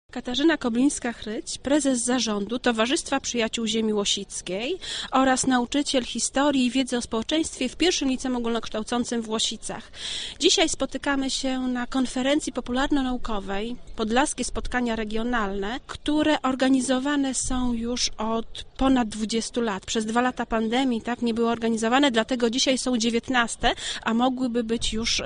Katarzyna Koblińska-Chryć, prezes zarządu Towarzystwa Przyjaciół Ziemi Łosickiej oraz nauczyciel historii i wiedzy o społeczeństwie w pierwszym liceum ogólnokształcącym w Łosicach. Dzisiaj spotykamy się na konferencji popularno-naukowej Podlaskie Spotkania Regionalne, które organizowane są już od ponad 20 lat. Przez 2 lata pandemii nie były organizowane, dlatego dzisiaj są 19, a mogłyby być już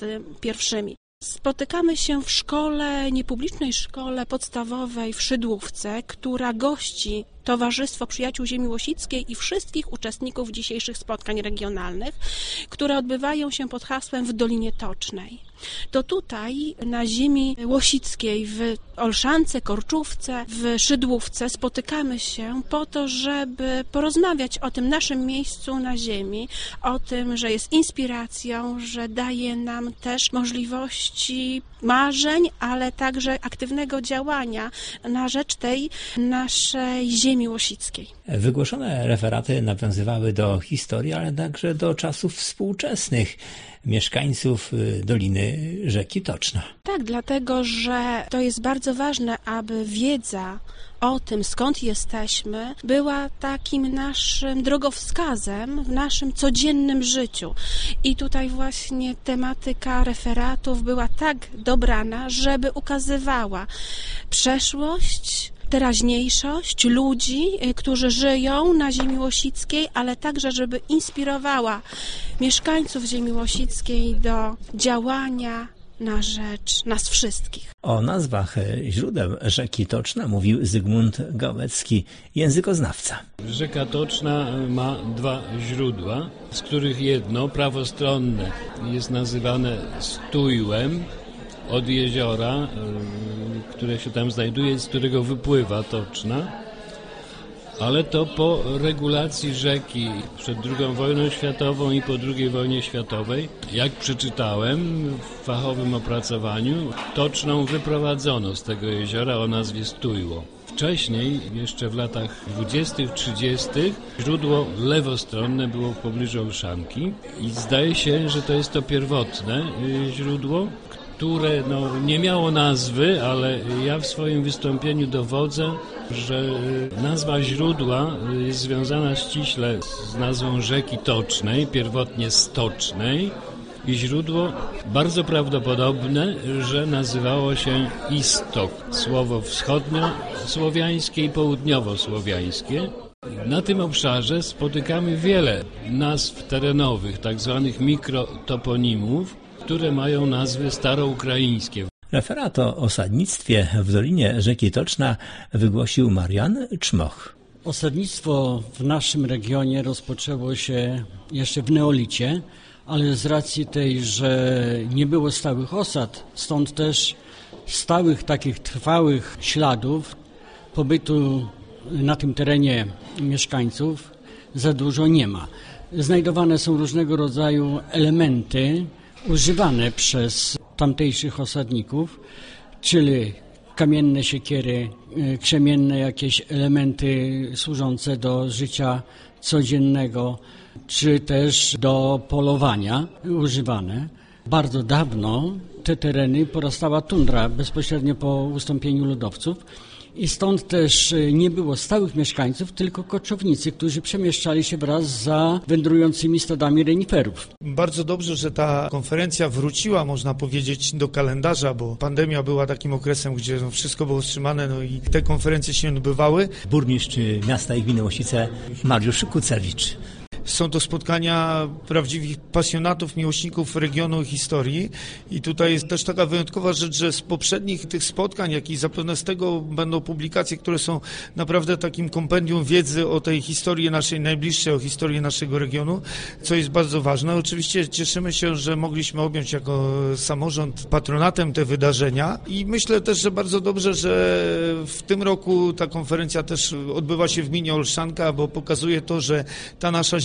21. Spotykamy się w szkole, niepublicznej szkole podstawowej w Szydłówce, która gości Towarzystwo Przyjaciół Ziemi Łosickiej i wszystkich uczestników dzisiejszych spotkań regionalnych, które odbywają się pod hasłem w Dolinie Tocznej. To tutaj na ziemi łosickiej, w Olszance, Korczówce, w Szydłówce spotykamy się po to, żeby porozmawiać o tym naszym miejscu na ziemi, o tym, że jest inspiracją, że daje nam też możliwości marzeń, ale także aktywnego działania na rzecz tej naszej ziemi łosickiej. Wygłoszone referaty nawiązywały do historii, ale także do czasów współczesnych mieszkańców Doliny Rzeki Toczna. Tak, dlatego, że to jest bardzo ważne, aby wiedza o tym, skąd jesteśmy, była takim naszym drogowskazem w naszym codziennym życiu. I tutaj właśnie tematyka referatów była tak dobrana, żeby ukazywała przeszłość, teraźniejszość ludzi, którzy żyją na ziemi łosickiej, ale także, żeby inspirowała mieszkańców ziemi łosickiej do działania na rzecz nas wszystkich. O nazwach źródeł rzeki Toczna mówił Zygmunt Gałecki, językoznawca. Rzeka Toczna ma 2 źródła, z których jedno, prawostronne, jest nazywane Stujłem, od jeziora, które się tam znajduje, z którego wypływa Toczna, ale to po regulacji rzeki przed II wojną światową i po II wojnie światowej, jak przeczytałem w fachowym opracowaniu, Toczną wyprowadzono z tego jeziora o nazwie Stujło. Wcześniej, jeszcze w latach 20., 30. źródło lewostronne było w pobliżu Olszanki i zdaje się, że to jest to pierwotne źródło, które nie miało nazwy, ale ja w swoim wystąpieniu dowodzę, że nazwa źródła jest związana ściśle z nazwą rzeki Tocznej, pierwotnie Stocznej, i źródło bardzo prawdopodobne, że nazywało się Istok, słowo wschodniosłowiańskie i południowosłowiańskie. Na tym obszarze spotykamy wiele nazw terenowych, tak zwanych mikrotoponimów, które mają nazwy staroukraińskie. Referat o osadnictwie w Dolinie Rzeki Toczna wygłosił Marian Czmoch. Osadnictwo w naszym regionie rozpoczęło się jeszcze w neolicie, ale z racji tej, że nie było stałych osad, stąd też stałych takich trwałych śladów pobytu na tym terenie mieszkańców za dużo nie ma. Znajdowane są różnego rodzaju elementy używane przez tamtejszych osadników, czyli kamienne siekiery, krzemienne jakieś elementy służące do życia codziennego, czy też do polowania używane. Bardzo dawno te tereny porastała tundra bezpośrednio po ustąpieniu ludowców i stąd też nie było stałych mieszkańców, tylko koczownicy, którzy przemieszczali się wraz za wędrującymi stadami reniferów. Bardzo dobrze, że ta konferencja wróciła, można powiedzieć, do kalendarza, bo pandemia była takim okresem, gdzie wszystko było wstrzymane, i te konferencje się odbywały. Burmistrz miasta i gminy Łosice Mariusz Kucerwicz. Są to spotkania prawdziwych pasjonatów, miłośników regionu i historii i tutaj jest też taka wyjątkowa rzecz, że z poprzednich tych spotkań, jak i zapewne z tego będą publikacje, które są naprawdę takim kompendium wiedzy o tej historii naszej najbliższej, o historii naszego regionu, co jest bardzo ważne. Oczywiście cieszymy się, że mogliśmy objąć jako samorząd patronatem te wydarzenia i myślę też, że bardzo dobrze, że w tym roku ta konferencja też odbywa się w gminie Olszanka, bo pokazuje to, że ta nasza ziemia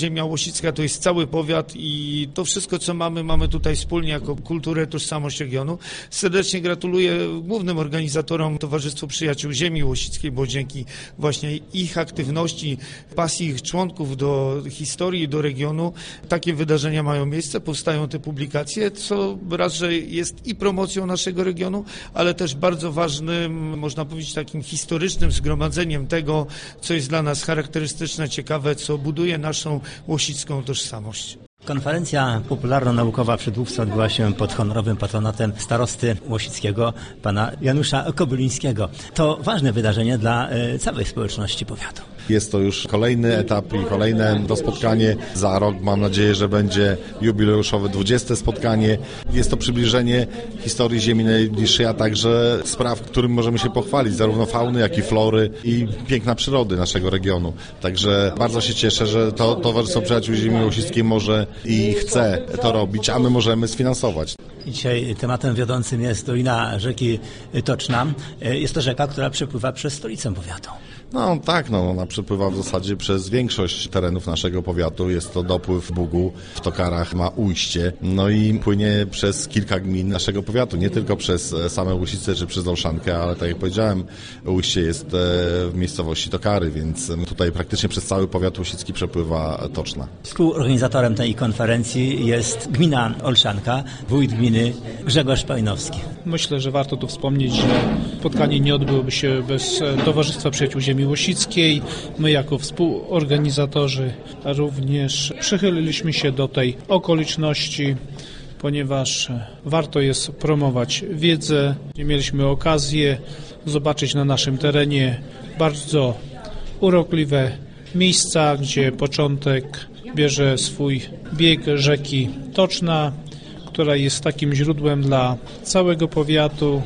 ziemia łosicka to jest cały powiat i to wszystko, co mamy tutaj wspólnie jako kulturę, tożsamość regionu. Serdecznie gratuluję głównym organizatorom Towarzystwu Przyjaciół Ziemi Łosickiej, bo dzięki właśnie ich aktywności, pasji ich członków do historii, do regionu, takie wydarzenia mają miejsce, powstają te publikacje, co raz, że jest i promocją naszego regionu, ale też bardzo ważnym, można powiedzieć, takim historycznym zgromadzeniem tego, co jest dla nas charakterystyczne, ciekawe, co buduje naszą łosicką tożsamość. Konferencja popularno-naukowa w Szydłówce odbyła się pod honorowym patronatem starosty łosickiego, pana Janusza Kobylińskiego. To ważne wydarzenie dla całej społeczności powiatu. Jest to już kolejny etap i kolejne to spotkanie. Za rok mam nadzieję, że będzie jubileuszowe 20. spotkanie. Jest to przybliżenie historii ziemi najbliższej, a także spraw, którym możemy się pochwalić, zarówno fauny, jak i flory i piękna przyrody naszego regionu. Także bardzo się cieszę, że to Towarzystwo Przyjaciół Ziemi Łosickiej może i chce to robić, a my możemy sfinansować. Dzisiaj tematem wiodącym jest dolina rzeki Toczna. Jest to rzeka, która przepływa przez stolicę powiatu. No tak, ona przepływa w zasadzie przez większość terenów naszego powiatu. Jest to dopływ Bugu, w Tokarach ma ujście, i płynie przez kilka gmin naszego powiatu, nie tylko przez same Łosice czy przez Olszankę, ale tak jak powiedziałem, ujście jest w miejscowości Tokary, więc tutaj praktycznie przez cały powiat łosicki przepływa Toczna. Współorganizatorem tej konferencji jest gmina Olszanka, wójt gminy Grzegorz Pajnowski. Myślę, że warto tu wspomnieć, że spotkanie nie odbyłoby się bez Towarzystwa Przyjaciół Ziemi Łosickiej. My jako współorganizatorzy również przychyliliśmy się do tej okoliczności, ponieważ warto jest promować wiedzę. Mieliśmy okazję zobaczyć na naszym terenie bardzo urokliwe miejsca, gdzie początek bierze swój bieg rzeki Toczna, która jest takim źródłem dla całego powiatu.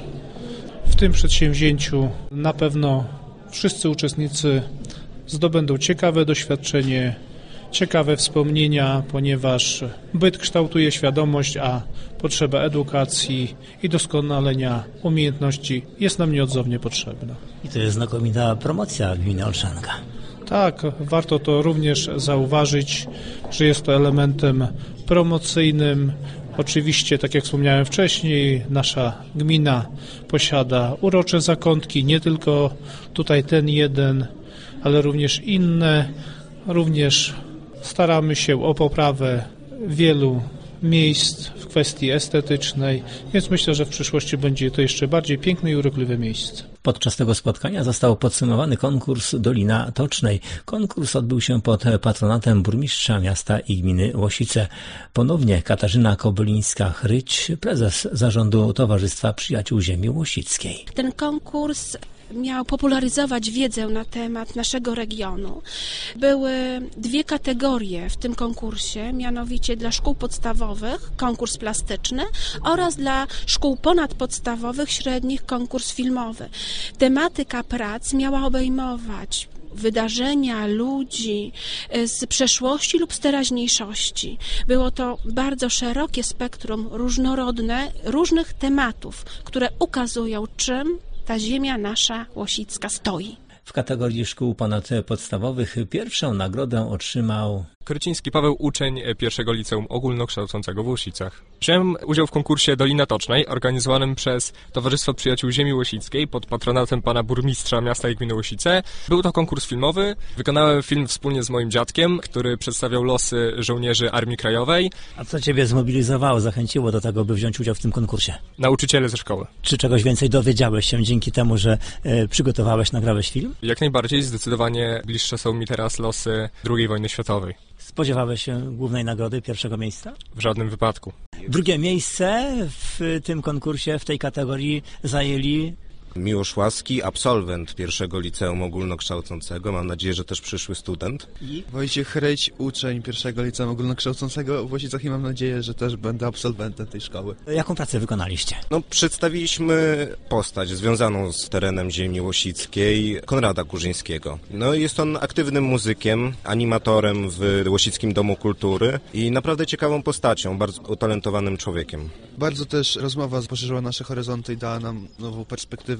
W tym przedsięwzięciu na pewno wszyscy uczestnicy zdobędą ciekawe doświadczenie, ciekawe wspomnienia, ponieważ byt kształtuje świadomość, a potrzeba edukacji i doskonalenia umiejętności jest nam nieodzownie potrzebna. I to jest znakomita promocja gminy Olszanka. Tak, warto to również zauważyć, że jest to elementem promocyjnym. Oczywiście, tak jak wspomniałem wcześniej, nasza gmina posiada urocze zakątki, nie tylko tutaj ten jeden, ale również inne. Również staramy się o poprawę wielu miejsc w kwestii estetycznej, więc myślę, że w przyszłości będzie to jeszcze bardziej piękne i urokliwe miejsce. Podczas tego spotkania został podsumowany konkurs Dolina Tocznej. Konkurs odbył się pod patronatem burmistrza miasta i gminy Łosice. Ponownie Katarzyna Kobylińska-Chryć, prezes zarządu Towarzystwa Przyjaciół Ziemi Łosickiej. Ten konkurs miał popularyzować wiedzę na temat naszego regionu. Były dwie kategorie w tym konkursie, mianowicie dla szkół podstawowych konkurs plastyczny oraz dla szkół ponadpodstawowych, średnich konkurs filmowy. Tematyka prac miała obejmować wydarzenia, ludzi z przeszłości lub z teraźniejszości. Było to bardzo szerokie spektrum, różnorodne, różnych tematów, które ukazują, czym ta ziemia nasza łosicka stoi. W kategorii szkół ponadpodstawowych pierwszą nagrodę otrzymał Kryciński Paweł, uczeń pierwszego liceum ogólnokształcącego w Łosicach. Wziąłem udział w konkursie Dolina Tocznej, organizowanym przez Towarzystwo Przyjaciół Ziemi Łosickiej pod patronatem pana burmistrza miasta i gminy Łosice. Był to konkurs filmowy. Wykonałem film wspólnie z moim dziadkiem, który przedstawiał losy żołnierzy Armii Krajowej. A co ciebie zmobilizowało, zachęciło do tego, by wziąć udział w tym konkursie? Nauczyciele ze szkoły. Czy czegoś więcej dowiedziałeś się dzięki temu, że przygotowałeś, nagrałeś film? Jak najbardziej, zdecydowanie bliższe są mi teraz losy II wojny światowej. Spodziewałeś się głównej nagrody, pierwszego miejsca? W żadnym wypadku. Drugie miejsce w tym konkursie, w tej kategorii zajęli Miłosz Łaski, absolwent pierwszego liceum ogólnokształcącego, mam nadzieję, że też przyszły student. Wojciech Chryć, uczeń pierwszego liceum ogólnokształcącego w Łosicach i mam nadzieję, że też będę absolwentem tej szkoły. Jaką pracę wykonaliście? Przedstawiliśmy postać związaną z terenem ziemi łosickiej, Konrada Kurzyńskiego. Jest on aktywnym muzykiem, animatorem w Łosickim Domu Kultury i naprawdę ciekawą postacią, bardzo utalentowanym człowiekiem. Bardzo też rozmowa poszerzyła nasze horyzonty i dała nam nową perspektywę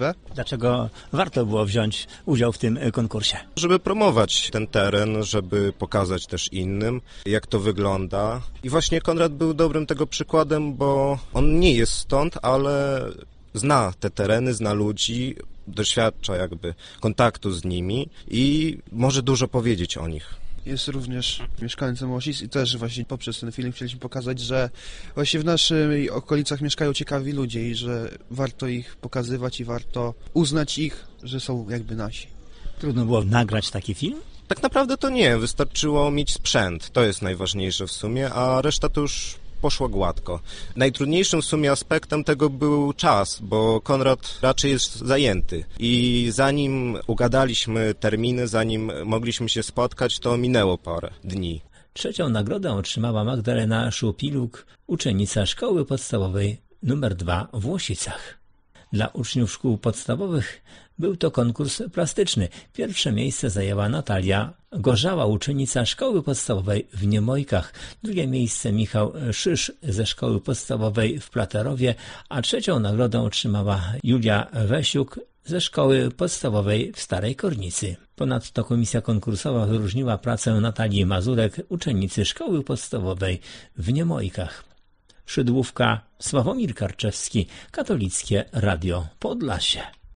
możliwe. Dlaczego warto było wziąć udział w tym konkursie? Żeby promować ten teren, żeby pokazać też innym, jak to wygląda. I właśnie Konrad był dobrym tego przykładem, bo on nie jest stąd, ale zna te tereny, zna ludzi, doświadcza jakby kontaktu z nimi i może dużo powiedzieć o nich. Jest również mieszkańcem Łosic i też właśnie poprzez ten film chcieliśmy pokazać, że właśnie w naszych okolicach mieszkają ciekawi ludzie i że warto ich pokazywać i warto uznać ich, że są jakby nasi. Trudno było nagrać taki film? Tak naprawdę to nie, wystarczyło mieć sprzęt, to jest najważniejsze w sumie, a reszta to już poszło gładko. Najtrudniejszym w sumie aspektem tego był czas, bo Konrad raczej jest zajęty i zanim ugadaliśmy terminy, zanim mogliśmy się spotkać, to minęło parę dni. Trzecią nagrodę otrzymała Magdalena Szupiluk, uczennica szkoły podstawowej nr 2 w Łosicach. Dla uczniów szkół podstawowych był to konkurs plastyczny. Pierwsze miejsce zajęła Natalia Gorzała, uczennica szkoły podstawowej w Niemojkach. Drugie miejsce Michał Szysz ze szkoły podstawowej w Platerowie, a trzecią nagrodę otrzymała Julia Wesiuk ze szkoły podstawowej w Starej Kornicy. Ponadto komisja konkursowa wyróżniła pracę Natalii Mazurek, uczennicy szkoły podstawowej w Niemojkach. Szydłówka, Sławomir Karczewski, Katolickie Radio Podlasie.